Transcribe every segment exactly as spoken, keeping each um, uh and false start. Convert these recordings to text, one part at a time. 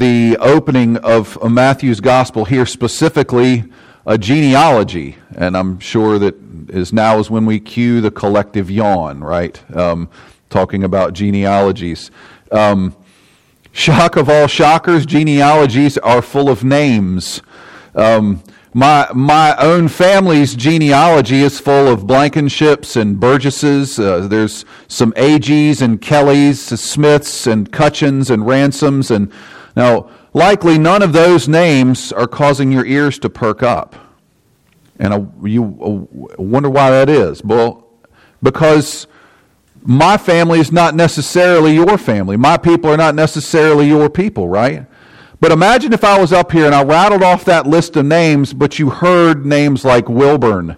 the opening of Matthew's gospel here, specifically a genealogy, and I'm sure that is now is when we cue the collective yawn, right? Um, talking about genealogies. Um, shock of all shockers, genealogies are full of names. Um, my my own family's genealogy is full of Blankenships and Burgesses. Uh, there's some Agees and Kellys, Smiths and Cutchins and Ransoms, and now likely none of those names are causing your ears to perk up. And uh, you uh, wonder why that is. Well, because my family is not necessarily your family. My people are not necessarily your people, right? But imagine if I was up here and I rattled off that list of names, but you heard names like Wilburn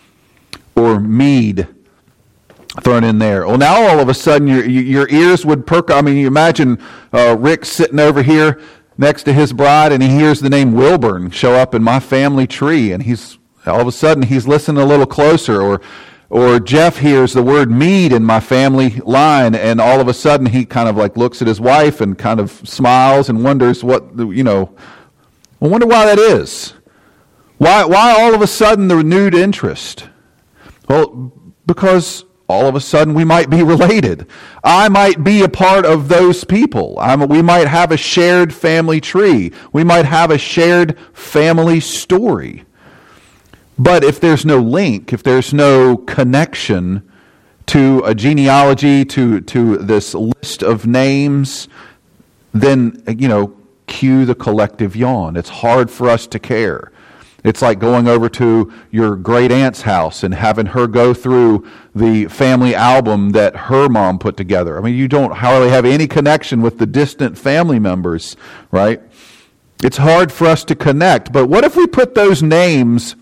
or Meade thrown in there. Well, now all of a sudden your your ears would perk. I mean, you imagine uh, Rick sitting over here next to his bride, and he hears the name Wilburn show up in my family tree, and he's all of a sudden he's listening a little closer. Or Or Jeff hears the word Meade in my family line, and all of a sudden he kind of like looks at his wife and kind of smiles and wonders what, you know, I wonder why that is. Why, why all of a sudden the renewed interest? Well, because all of a sudden we might be related. I might be a part of those people. I'm, we might have a shared family tree. We might have a shared family story. But if there's no link, if there's no connection to a genealogy, to, to this list of names, then, you know, cue the collective yawn. It's hard for us to care. It's like going over to your great aunt's house and having her go through the family album that her mom put together. I mean, you don't hardly have any connection with the distant family members, right? It's hard for us to connect. But what if we put those names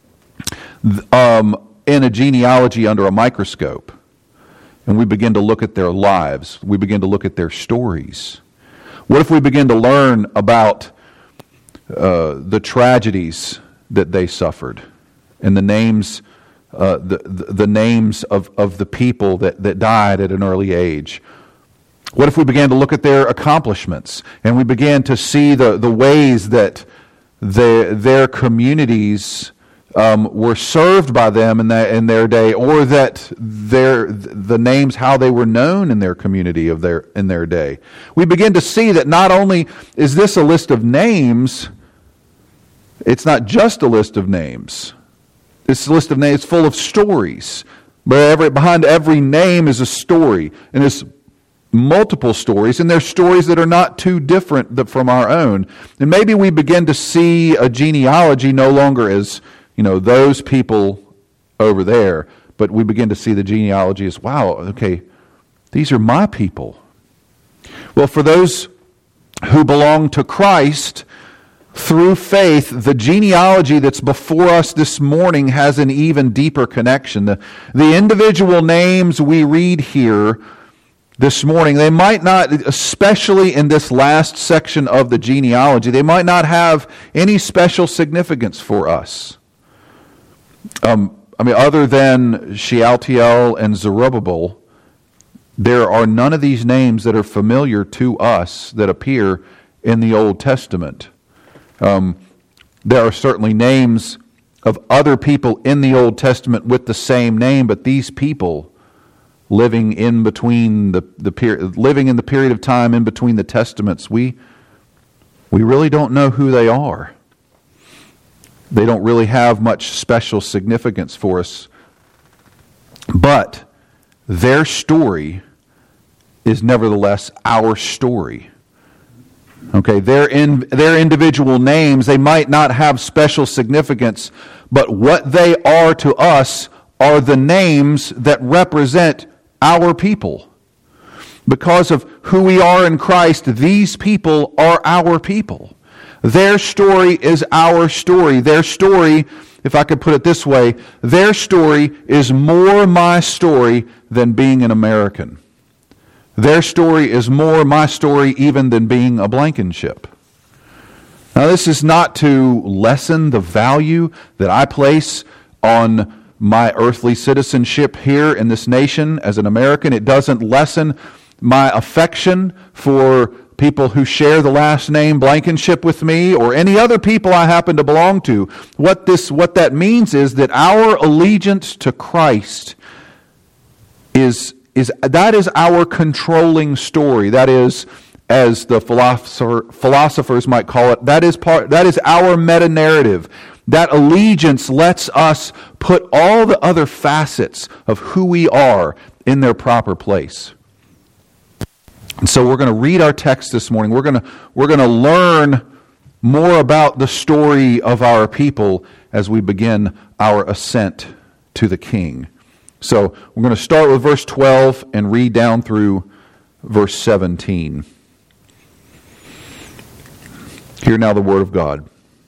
Um, in a genealogy under a microscope, and we begin to look at their lives, we begin to look at their stories? What if we begin to learn about uh, the tragedies that they suffered, and the names, uh, the, the the names of, of the people that, that died at an early age? What if we began to look at their accomplishments, and we began to see the, the ways that the, their communities Um, were served by them in that in their day, or that their the names, how they were known in their community of their in their day? We begin to see that not only is this a list of names, it's not just a list of names. This list of names is full of stories. But every, behind every name is a story, and it's multiple stories, and they're stories that are not too different from our own. And maybe we begin to see a genealogy no longer as, you know, those people over there, but we begin to see the genealogy as, wow, okay, these are my people. Well, for those who belong to Christ, through faith, the genealogy that's before us this morning has an even deeper connection. The, the individual names we read here this morning, they might not, especially in this last section of the genealogy, they might not have any special significance for us. Um, I mean, other than Shealtiel and Zerubbabel, there are none of these names that are familiar to us that appear in the Old Testament. Um, there are certainly names of other people in the Old Testament with the same name, but these people living in between the the period, living in the period of time in between the testaments, we we really don't know who they are. They don't really have much special significance for us. But their story is nevertheless our story. Okay, their in, their individual names, they might not have special significance, but what they are to us are the names that represent our people. Because of who we are in Christ, these people are our people. Their story is our story. Their story, if I could put it this way, their story is more my story than being an American. Their story is more my story even than being a Blankenship. Now, this is not to lessen the value that I place on my earthly citizenship here in this nation as an American. It doesn't lessen my affection for people who share the last name Blankenship with me, or any other people I happen to belong to. What this, what that means is that our allegiance to Christ is, is that is our controlling story. That is, as the philosopher, philosophers might call it, that is part, that is our meta-narrative. That allegiance lets us put all the other facets of who we are in their proper place. And so we're going to read our text this morning. We're going to, we're going to learn more about the story of our people as we begin our ascent to the King. So we're going to start with verse twelve and read down through verse seventeen. Hear now the word of God.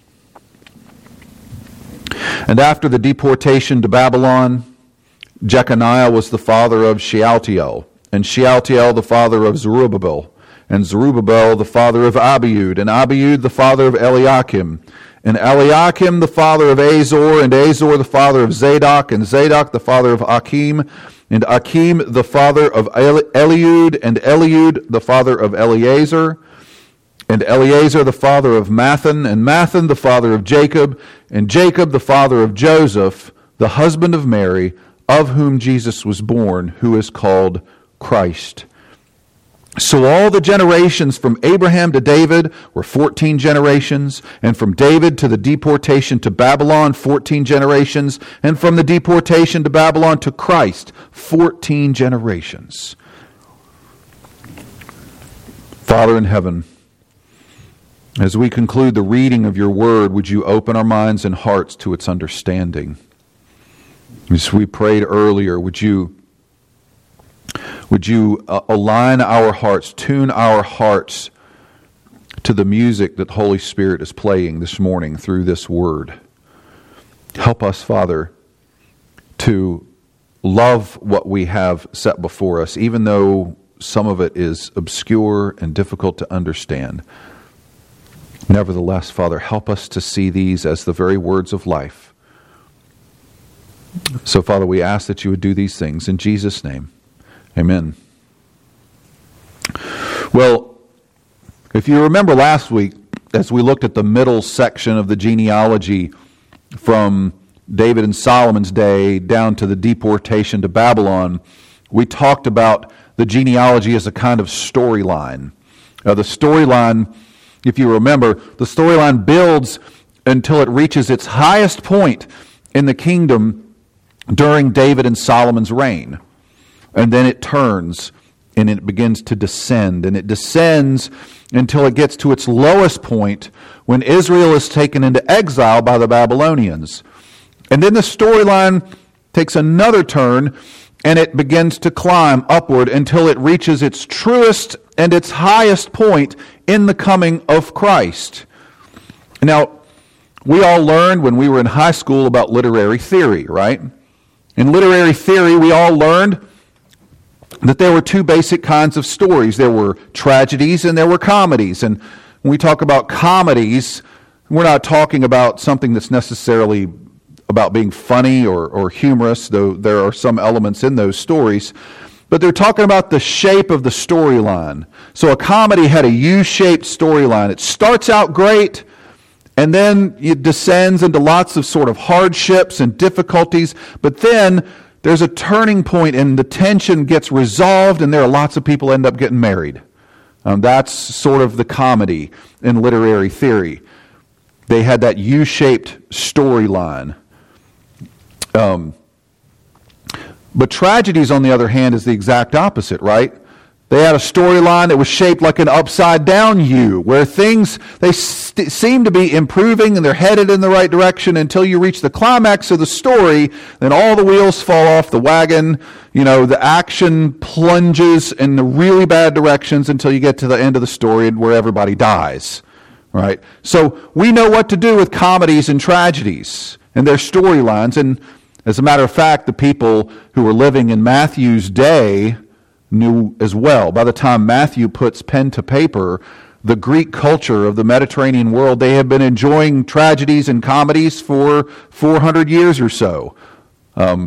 And after the deportation to Babylon, Jeconiah was the father of Shealtiel, and Shealtiel the father of Zerubbabel, and Zerubbabel the father of Abiud, and Abiud the father of Eliakim, and Eliakim the father of Azor, and Azor the father of Zadok, and Zadok the father of Achim, and Achim the father of Eliud, and Eliud the father of Eleazar, and Eleazar the father of Mathan, and Mathan the father of Jacob, and Jacob the father of Joseph, the husband of Mary, of whom Jesus was born, who is called Christ. So all the generations from Abraham to David were fourteen generations, and from David to the deportation to Babylon, fourteen generations, and from the deportation to Babylon to Christ, fourteen generations. Father in heaven, as we conclude the reading of your word, would you open our minds and hearts to its understanding? As we prayed earlier, would you Would you uh, align our hearts, tune our hearts to the music that Holy Spirit is playing this morning through this word? Help us, Father, to love what we have set before us, even though some of it is obscure and difficult to understand. Nevertheless, Father, help us to see these as the very words of life. So, Father, we ask that you would do these things in Jesus' name. Amen. Well, if you remember last week, as we looked at the middle section of the genealogy from David and Solomon's day down to the deportation to Babylon, we talked about the genealogy as a kind of storyline. Uh, the storyline, if you remember, the storyline builds until it reaches its highest point in the kingdom during David and Solomon's reign. And then it turns and it begins to descend. And it descends until it gets to its lowest point when Israel is taken into exile by the Babylonians. And then the storyline takes another turn and it begins to climb upward until it reaches its truest and its highest point in the coming of Christ. Now, we all learned when we were in high school about literary theory, right? In literary theory, we all learned that there were two basic kinds of stories. There were tragedies and there were comedies. And when we talk about comedies, we're not talking about something that's necessarily about being funny or, or humorous, though there are some elements in those stories. But they're talking about the shape of the storyline. So a comedy had a U-shaped storyline. It starts out great, and then it descends into lots of sort of hardships and difficulties, but then there's a turning point and the tension gets resolved and there are lots of people end up getting married. Um, that's sort of the comedy in literary theory. They had that U-shaped storyline. Um, but tragedies, on the other hand, is the exact opposite, right? They had a storyline that was shaped like an upside-down U, where things, they st- seem to be improving and they're headed in the right direction until you reach the climax of the story, then all the wheels fall off the wagon, you know, the action plunges in the really bad directions until you get to the end of the story where everybody dies, right? So we know what to do with comedies and tragedies and their storylines, and as a matter of fact, the people who were living in Matthew's day knew as well. By the time Matthew puts pen to paper, the Greek culture of the Mediterranean world, they have been enjoying tragedies and comedies for four hundred years or so. Um,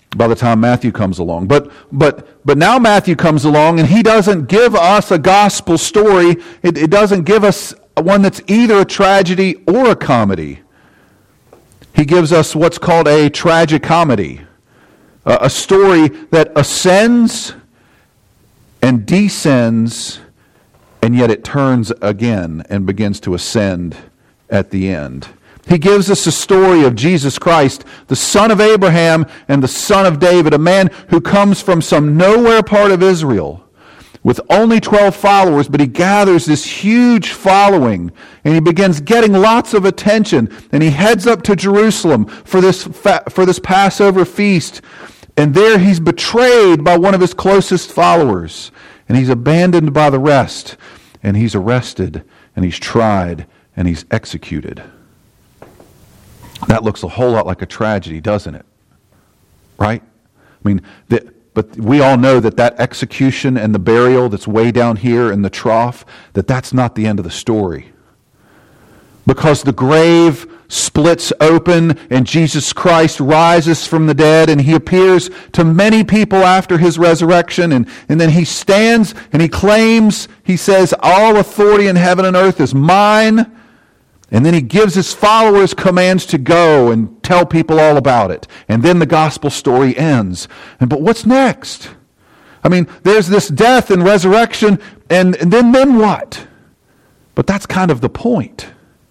by the time Matthew comes along. But but but now Matthew comes along, and he doesn't give us a gospel story. It, it doesn't give us one that's either a tragedy or a comedy. He gives us what's called a tragicomedy, a, a story that ascends and descends, and yet it turns again and begins to ascend at the end. He gives us a story of Jesus Christ, the son of Abraham and the son of David, a man who comes from some nowhere part of Israel with only twelve followers, but he gathers this huge following, and he begins getting lots of attention, and he heads up to Jerusalem for this fa- for this Passover feast, and there he's betrayed by one of his closest followers, and he's abandoned by the rest, and he's arrested, and he's tried, and he's executed. That looks a whole lot like a tragedy, doesn't it? Right? I mean, the, but we all know that that execution and the burial that's way down here in the trough, that that's not the end of the story. Because the grave splits open and Jesus Christ rises from the dead, and he appears to many people after his resurrection, and, and then he stands and he claims, he says, all authority in heaven and earth is mine. And then he gives his followers commands to go and tell people all about it. And then the gospel story ends. And but what's next? I mean, there's this death and resurrection, and, and then, then what? But that's kind of the point.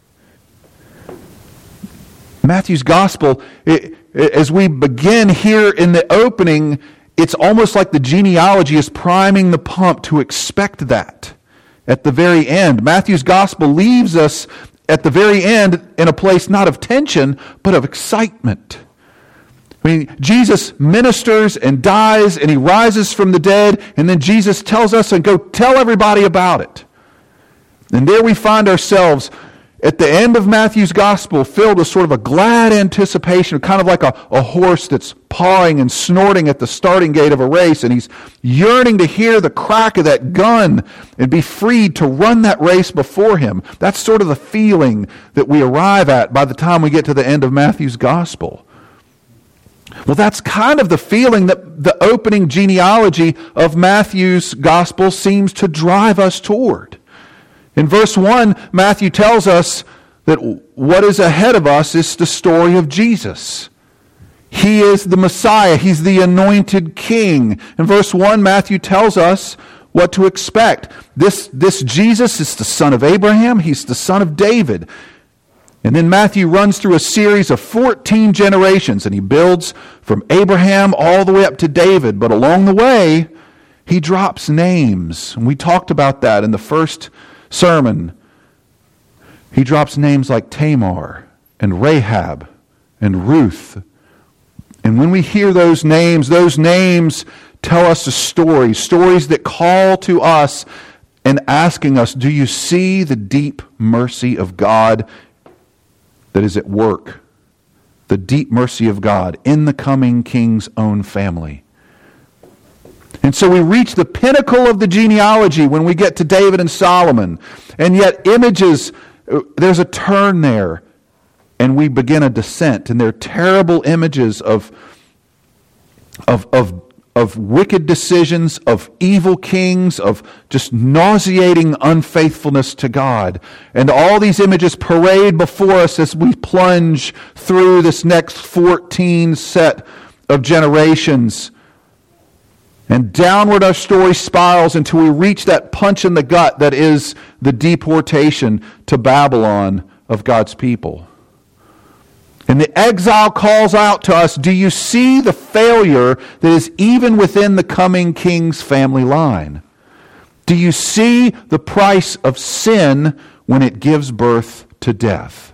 Matthew's gospel, it, it, as we begin here in the opening, it's almost like the genealogy is priming the pump to expect that at the very end. Matthew's gospel leaves us at the very end in a place not of tension, but of excitement. I mean, Jesus ministers and dies, and he rises from the dead, and then Jesus tells us, and go tell everybody about it. And there we find ourselves at the end of Matthew's gospel, filled with sort of a glad anticipation, kind of like a, a horse that's pawing and snorting at the starting gate of a race, and he's yearning to hear the crack of that gun and be freed to run that race before him. That's sort of the feeling that we arrive at by the time we get to the end of Matthew's gospel. Well, that's kind of the feeling that the opening genealogy of Matthew's gospel seems to drive us toward. In verse one, Matthew tells us that what is ahead of us is the story of Jesus. He is the Messiah. He's the anointed king. In verse one, Matthew tells us what to expect. This, this Jesus is the son of Abraham. He's the son of David. And then Matthew runs through a series of fourteen generations, and he builds from Abraham all the way up to David. But along the way, he drops names. And we talked about that in the first sermon. He drops names like Tamar and Rahab and Ruth. And when we hear those names, those names tell us a story, stories that call to us and asking us, do you see the deep mercy of God that is at work? The deep mercy of God in the coming king's own family. And so we reach the pinnacle of the genealogy when we get to David and Solomon. And yet images, there's a turn there. And we begin a descent. And they're terrible images of, of, of, of wicked decisions, of evil kings, of just nauseating unfaithfulness to God. And all these images parade before us as we plunge through this next fourteen set of generations. And downward our story spirals until we reach that punch in the gut that is the deportation to Babylon of God's people. And the exile calls out to us, do you see the failure that is even within the coming king's family line? Do you see the price of sin when it gives birth to death?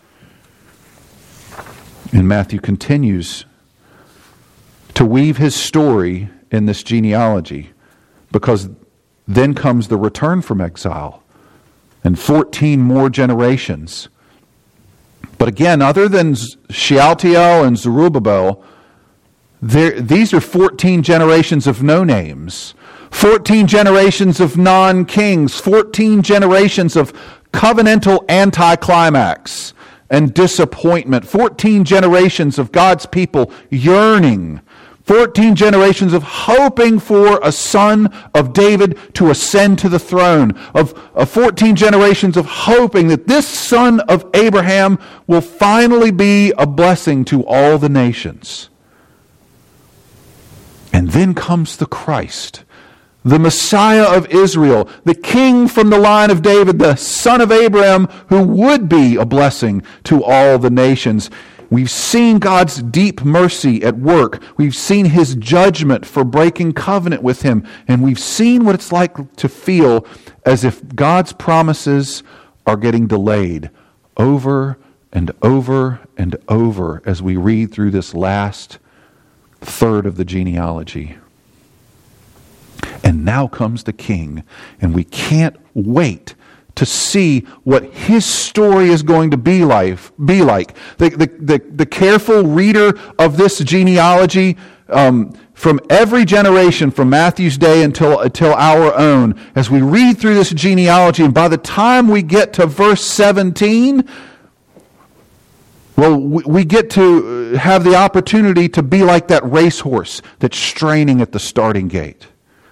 And Matthew continues to weave his story in this genealogy, because then comes the return from exile and fourteen more generations. But again, other than Shealtiel and Zerubbabel, there, these are fourteen generations of no names, fourteen generations of non-kings, fourteen generations of covenantal anticlimax and disappointment, fourteen generations of God's people yearning fourteen generations of hoping for a son of David to ascend to the throne. Of, of fourteen generations of hoping that this son of Abraham will finally be a blessing to all the nations. And then comes the Christ, the Messiah of Israel, the king from the line of David, the son of Abraham, who would be a blessing to all the nations. We've seen God's deep mercy at work. We've seen his judgment for breaking covenant with him. And we've seen what it's like to feel as if God's promises are getting delayed over and over and over as we read through this last third of the genealogy. And now comes the king, and we can't wait to see what his story is going to be like. Be like. The, the, the, the careful reader of this genealogy, um, from every generation, from Matthew's day until, until our own, as we read through this genealogy, and by the time we get to verse seventeen, well, we get to have the opportunity to be like that racehorse that's straining at the starting gate.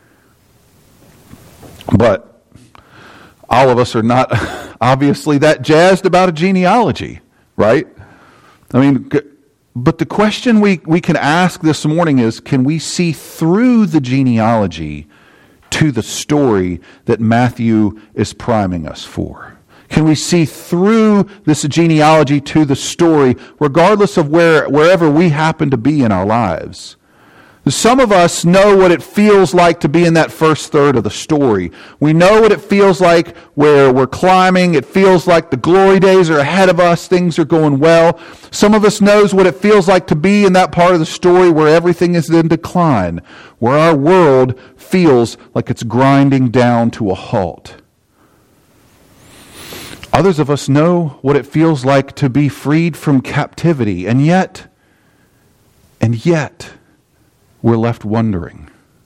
But all of us are not obviously that jazzed about a genealogy, right? I mean, but the question we, we can ask this morning is, can we see through the genealogy to the story that Matthew is priming us for? Can we see through this genealogy to the story, regardless of where wherever we happen to be in our lives? Some of us know what it feels like to be in that first third of the story. We know what it feels like where we're climbing. It feels like the glory days are ahead of us. Things are going well. Some of us knows what it feels like to be in that part of the story where everything is in decline, where our world feels like it's grinding down to a halt. Others of us know what it feels like to be freed from captivity, and yet, and yet, we're left wondering,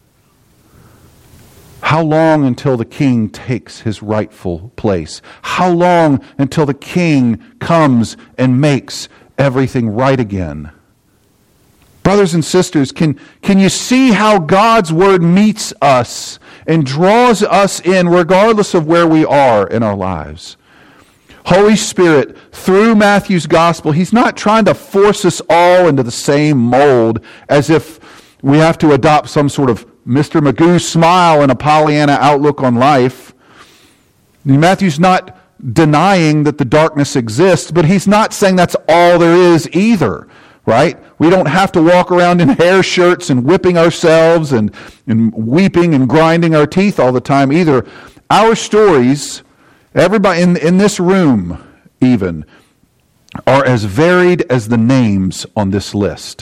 how long until the king takes his rightful place? How long until the king comes and makes everything right again? Brothers and sisters, can, can you see how God's word meets us and draws us in regardless of where we are in our lives? Holy Spirit, through Matthew's gospel, he's not trying to force us all into the same mold as if we have to adopt some sort of Mister Magoo smile and a Pollyanna outlook on life. Matthew's not denying that the darkness exists, but he's not saying that's all there is either, right? We don't have to walk around in hair shirts and whipping ourselves and, and weeping and grinding our teeth all the time either. Our stories, everybody in, in this room even, are as varied as the names on this list.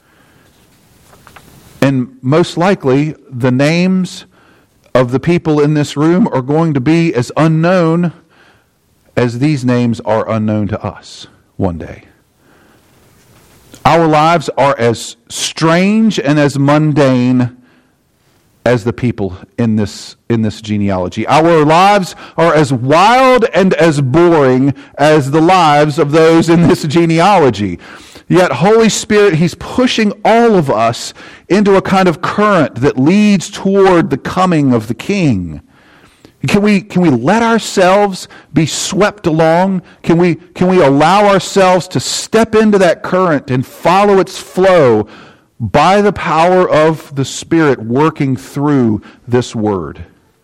And most likely, the names of the people in this room are going to be as unknown as these names are unknown to us one day. Our lives are as strange and as mundane as the people in this in this genealogy. Our lives are as wild and as boring as the lives of those in this genealogy. Yet Holy Spirit, he's pushing all of us into a kind of current that leads toward the coming of the King. Can we can we let ourselves be swept along? Can we can we allow ourselves to step into that current and follow its flow by the power of the Spirit working through this word?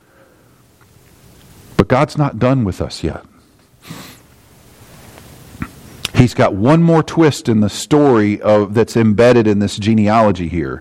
But God's not done with us yet. He's got one more twist in the story of, that's embedded in this genealogy here.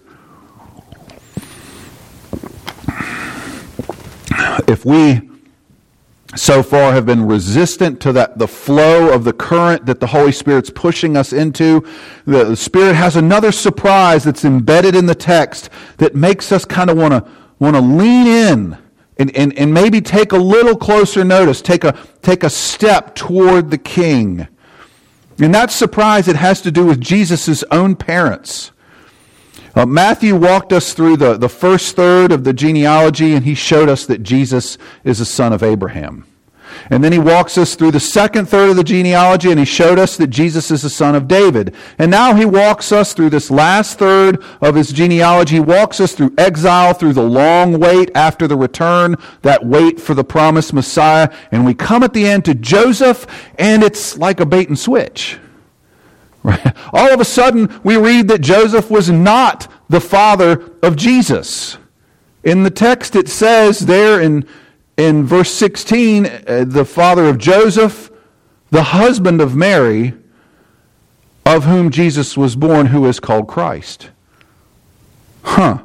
If we so far have been resistant to that the flow of the current that the Holy Spirit's pushing us into, the, the Spirit has another surprise that's embedded in the text that makes us kind of want to want to lean in and, and, and maybe take a little closer notice, take a take a step toward the King. And that surprise, it has to do with Jesus' own parents. Uh, Matthew walked us through the, the first third of the genealogy, and he showed us that Jesus is a son of Abraham. And then he walks us through the second third of the genealogy, and he showed us that Jesus is the son of David. And now he walks us through this last third of his genealogy. He walks us through exile, through the long wait after the return, that wait for the promised Messiah. And we come at the end to Joseph, and it's like a bait and switch. Right? All of a sudden, we read that Joseph was not the father of Jesus. In the text, it says there in In verse sixteen, uh, the father of Joseph, the husband of Mary, of whom Jesus was born, who is called Christ. Huh.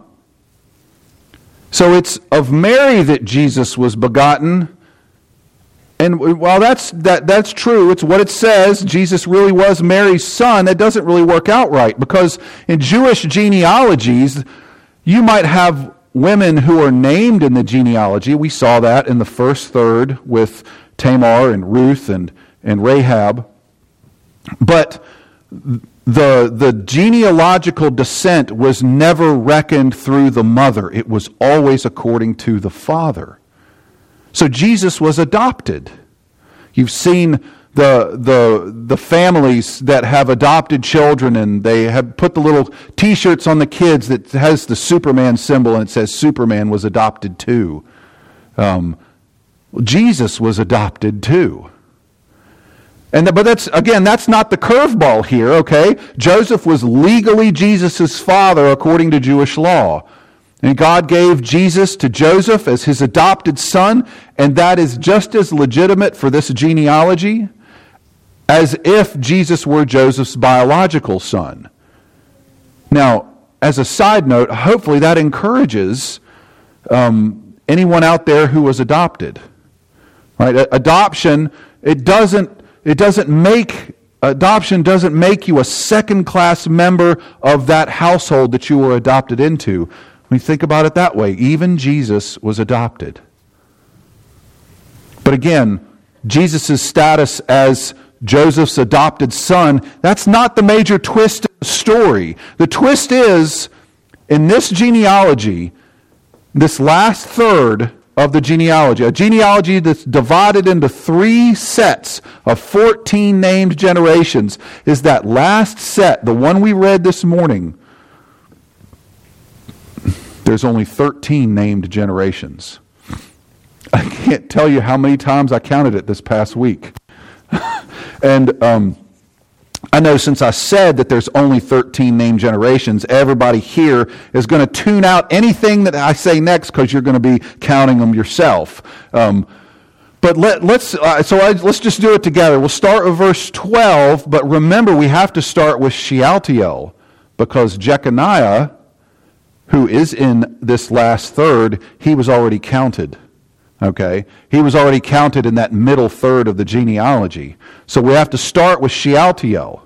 So it's of Mary that Jesus was begotten. And while that's that that's true, it's what it says, Jesus really was Mary's son, it doesn't really work out right. Because in Jewish genealogies, you might have women who are named in the genealogy. We saw that in the first third with Tamar and Ruth and, and Rahab. But the, the genealogical descent was never reckoned through the mother. It was always according to the father. So Jesus was adopted. You've seen the the the families that have adopted children, and they have put the little T-shirts on the kids that has the Superman symbol, and it says Superman was adopted too. Um, Jesus was adopted too. And the, but that's again, that's not the curveball here. Okay, Joseph was legally Jesus' father according to Jewish law. And God gave Jesus to Joseph as his adopted son, and that is just as legitimate for this genealogy as if Jesus were Joseph's biological son. Now, as a side note, hopefully that encourages um, anyone out there who was adopted. Right? Adoption, it doesn't it doesn't make adoption doesn't make you a second-class member of that household that you were adopted into. When you think about it that way, even Jesus was adopted. But again, Jesus' status as Joseph's adopted son, that's not the major twist of the story. The twist is, in this genealogy, this last third of the genealogy, a genealogy that's divided into three sets of fourteen named generations, is that last set, the one we read this morning. There's only thirteen named generations. I can't tell you how many times I counted it this past week. And um, I know since I said that there's only thirteen named generations, everybody here is going to tune out anything that I say next because you're going to be counting them yourself. Um, but let, let's uh, so I, let's just do it together. We'll start with verse twelve, but remember we have to start with Shealtiel, because Jeconiah, who is in this last third, he was already counted. Okay? He was already counted in that middle third of the genealogy. So we have to start with Shealtiel.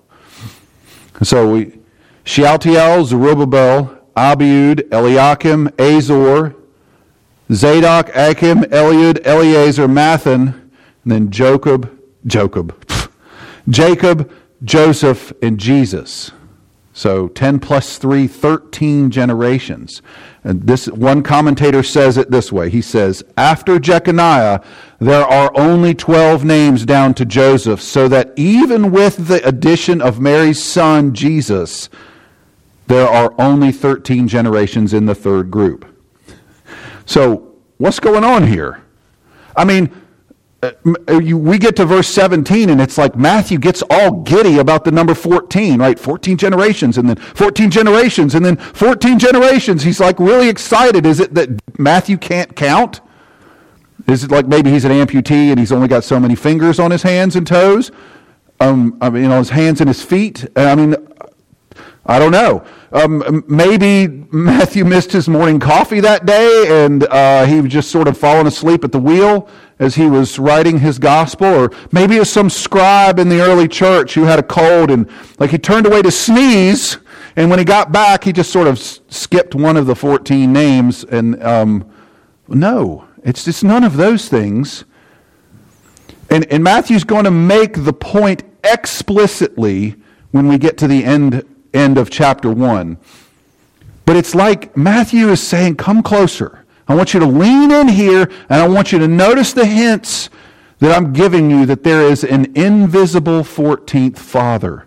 So we, Shealtiel, Zerubbabel, Abiud, Eliakim, Azor, Zadok, Achim, Eliud, Eleazar, Mathan, and then Jacob, Jacob, Jacob, Joseph, and Jesus. So ten plus three, thirteen generations. And this one commentator says it this way. He says, after Jeconiah, there are only twelve names down to Joseph, so that even with the addition of Mary's son, Jesus, there are only thirteen generations in the third group. So, what's going on here? I mean, we get to verse seventeen, and it's like Matthew gets all giddy about the number fourteen, right? fourteen generations, and then fourteen generations, and then fourteen generations. He's like really excited. Is it that Matthew can't count? Is it like maybe he's an amputee and he's only got so many fingers on his hands and toes? Um, I mean, on his hands and his feet? I mean, I don't know. Um, maybe Matthew missed his morning coffee that day, and uh, he was just sort of falling asleep at the wheel as he was writing his gospel. Or maybe it was some scribe in the early church who had a cold, and like he turned away to sneeze, and when he got back, he just sort of skipped one of the fourteen names. And um, no, it's it's none of those things. And, and Matthew's going to make the point explicitly when we get to the end end of chapter one. But it's like Matthew is saying, come closer. I want you to lean in here, and I want you to notice the hints that I'm giving you that there is an invisible fourteenth Father.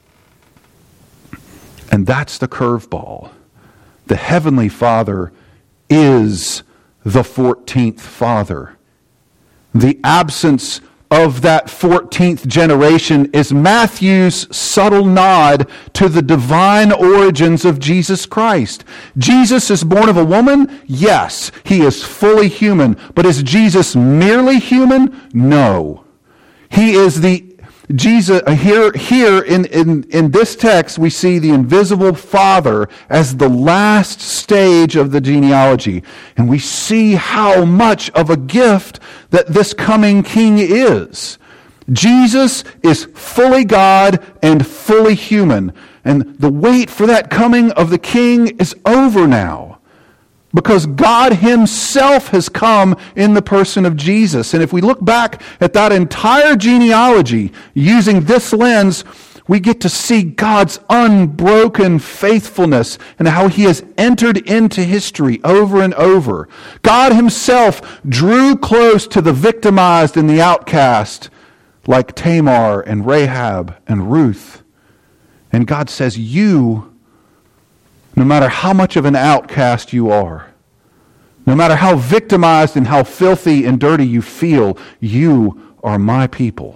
And that's the curveball. The Heavenly Father is the fourteenth Father. The absence of that fourteenth generation is Matthew's subtle nod to the divine origins of Jesus Christ. Jesus is born of a woman? Yes, he is fully human. But is Jesus merely human? No. He is the Jesus here here in, in, in this text we see the invisible Father as the last stage of the genealogy. And we see how much of a gift that this coming king is. Jesus is fully God and fully human. And the wait for that coming of the king is over now. Because God himself has come in the person of Jesus. And if we look back at that entire genealogy using this lens, we get to see God's unbroken faithfulness and how he has entered into history over and over. God himself drew close to the victimized and the outcast, like Tamar and Rahab and Ruth. And God says, you, no matter how much of an outcast you are, no matter how victimized and how filthy and dirty you feel, you are my people.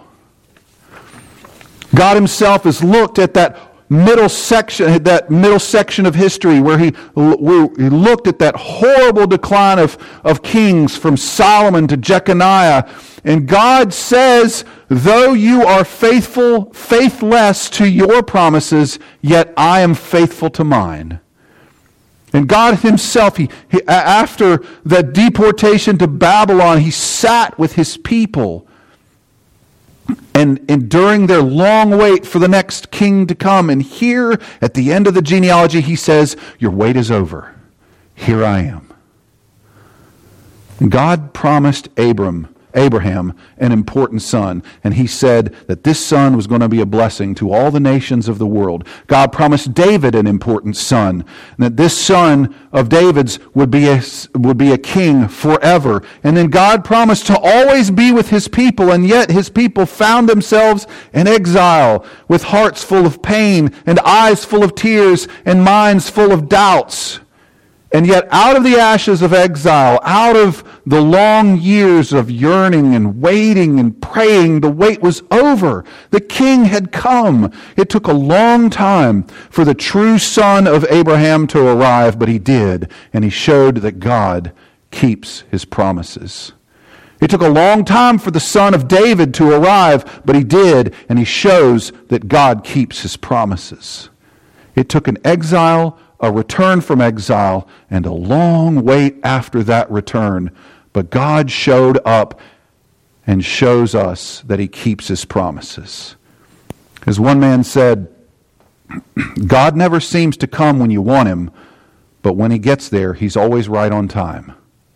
God himself has looked at that middle section, that middle section of history where he, where he looked at that horrible decline of, of kings from Solomon to Jeconiah. And God says, though you are faithful, faithless to your promises, yet I am faithful to mine. And God himself, he, he, after the deportation to Babylon, he sat with his people. And, and during their long wait for the next king to come, and here at the end of the genealogy, he says, your wait is over. Here I am. And God promised Abram, Abraham an important son, and he said that this son was going to be a blessing to all the nations of the world. God promised David an important son, and that this son of David's would be a, would be a king forever. And then God promised to always be with his people, and yet his people found themselves in exile with hearts full of pain and eyes full of tears and minds full of doubts. And yet out of the ashes of exile, out of the long years of yearning and waiting and praying, the wait was over. The king had come. It took a long time for the true son of Abraham to arrive, but he did. And he showed that God keeps his promises. It took a long time for the son of David to arrive, but he did. And he shows that God keeps his promises. It took an exile, a return from exile, and a long wait after that return. But God showed up and shows us that he keeps his promises. As one man said, God never seems to come when you want him, but when he gets there, he's always right on time.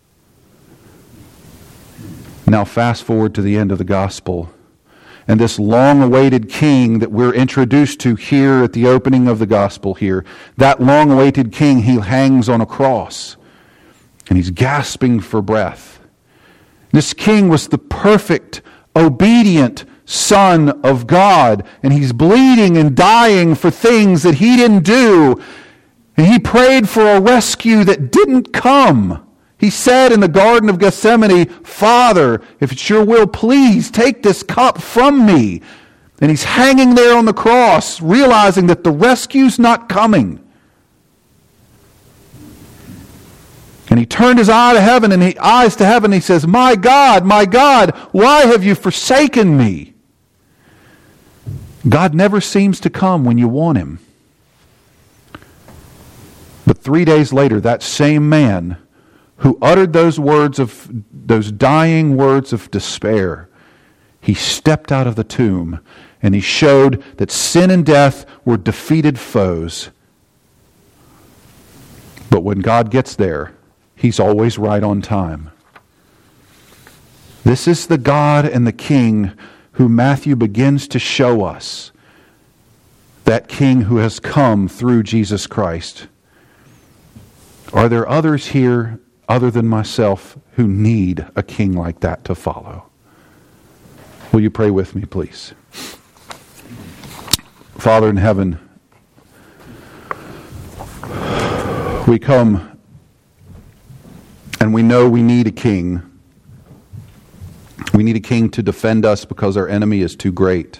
Now fast forward to the end of the gospel. And this long-awaited king that we're introduced to here at the opening of the gospel here, that long-awaited king, he hangs on a cross. And he's gasping for breath. This king was the perfect, obedient Son of God. And he's bleeding and dying for things that he didn't do. And he prayed for a rescue that didn't come. He said in the Garden of Gethsemane, Father, if it's your will, please take this cup from me. And he's hanging there on the cross, realizing that the rescue's not coming. And he turned his eye to heaven and he eyes to heaven. And he says, my God, my God, why have you forsaken me? God never seems to come when you want him. But three days later, that same man who uttered those words of, those dying words of despair, he stepped out of the tomb and he showed that sin and death were defeated foes. But when God gets there, he's always right on time. This is the God and the King who Matthew begins to show us. That King who has come through Jesus Christ. Are there others here other than myself who need a king like that to follow? Will you pray with me, please? Father in heaven, we come and we know we need a king. We need a king to defend us because our enemy is too great.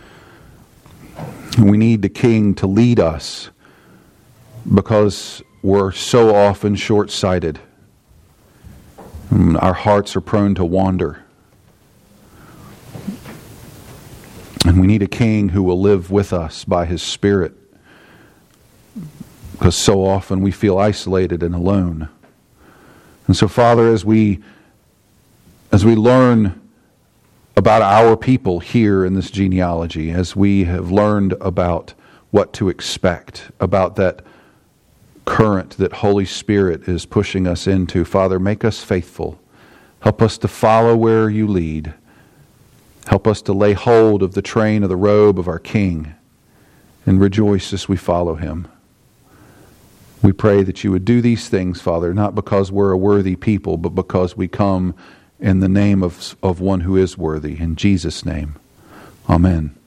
We need the king to lead us because we're so often short-sighted. Our hearts are prone to wander. And we need a king who will live with us by his Spirit, because so often we feel isolated and alone. And so, Father, as we as we learn about our people here in this genealogy, as we have learned about what to expect, about that current that Holy Spirit is pushing us into, Father, make us faithful. Help us to follow where you lead. Help us to lay hold of the train of the robe of our King and rejoice as we follow him. We pray that you would do these things, Father, not because we're a worthy people, but because we come in the name of, of one who is worthy. In Jesus' name, amen.